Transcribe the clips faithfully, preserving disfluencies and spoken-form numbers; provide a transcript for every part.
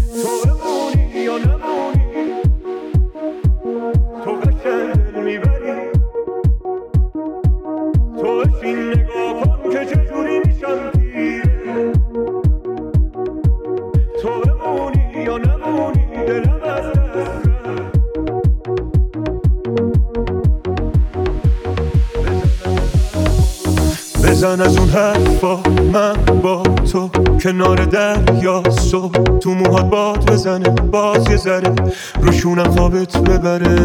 تو بمونی یا نمونی، تو قشنگ دل میبری، تو بشین نگاه کن که چجوری میشم پیره. تو بمونی یا نمونی دلم از دست رفت. بزن از اون حرفا من با تو کنار دریا، صبح تو موهات باد بزنه، باز یه ذره روشونم خوابت ببره.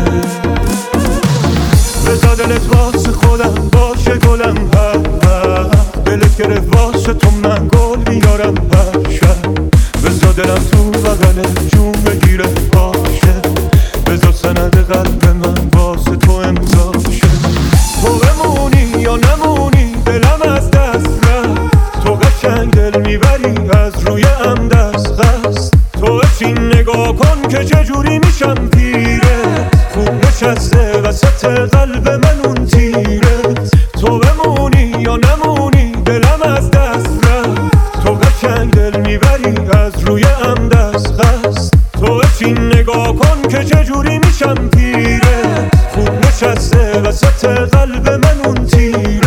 بذار دلت واسه خودم باشه گلم، هر وقت دلت گرفت واسه تو من گل بیارم هر شب. بذار دلم تو بغلت جون بگیره باشه، بذار سند قلب من واسه تو امضا شه. تو بمونی یا نمونی دلم از دست رفت، تو قشنگ دل میبری از روی ام دست خست. تو بشین نگاه کن که چجوری میشم پیره، خوب نشسته وسط قلب من اون تیرت. تو بمونی یا نمونی دلم از دست رفت، تو قشنگ دل میبری از روی ام دست خست. تو بشین نگاه کن که چجوری میشم پیره، خوب نشسته وسط قلب من اون تیرت.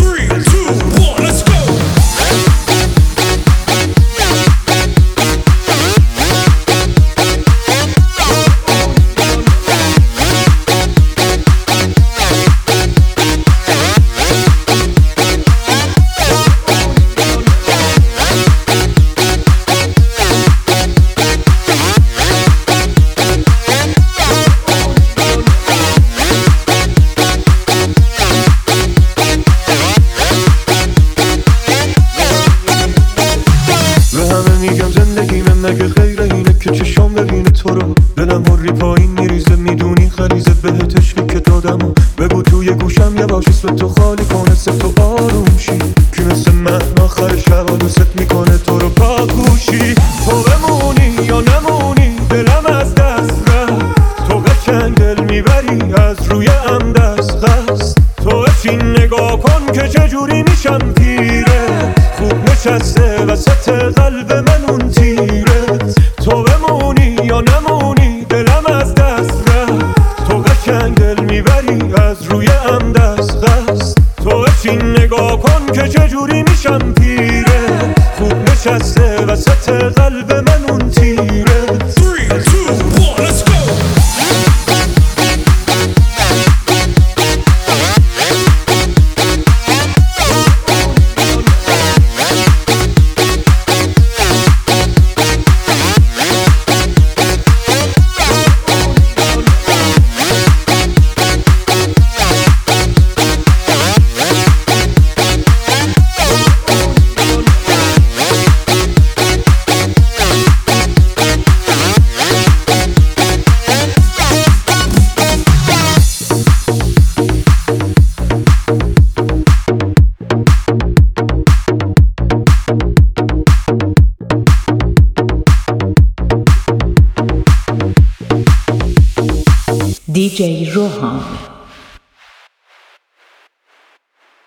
میگم زندگی من مگه خیره اینه که چشام ببینه تو رو، دلم هری پایین میریزه میدونی خلیزه بهت عشقی که دادم و بگو توی گوشم یه باش اسم تو خالی کنه سه تو آروم شی، که مثل من آخر شب دوست میکنه تو رو پاگوشی. تو بمونی یا نمونی دلم از دست رفت، تو قشنگ دل میبری از روی ام دست خست. تو بشین نگاه کن که چجوری میشم پیره، خوب نشسته وسط قلب من اون تیرت. تو بمونی یا نمونی دلم از دست رفت، تو قشنگ دل میبری از روی ام دست خست. تو بشین نگاه کن که چجوری میشم پیره، خوب نشسته وسط قلب من اون تیرت. D J Rohan.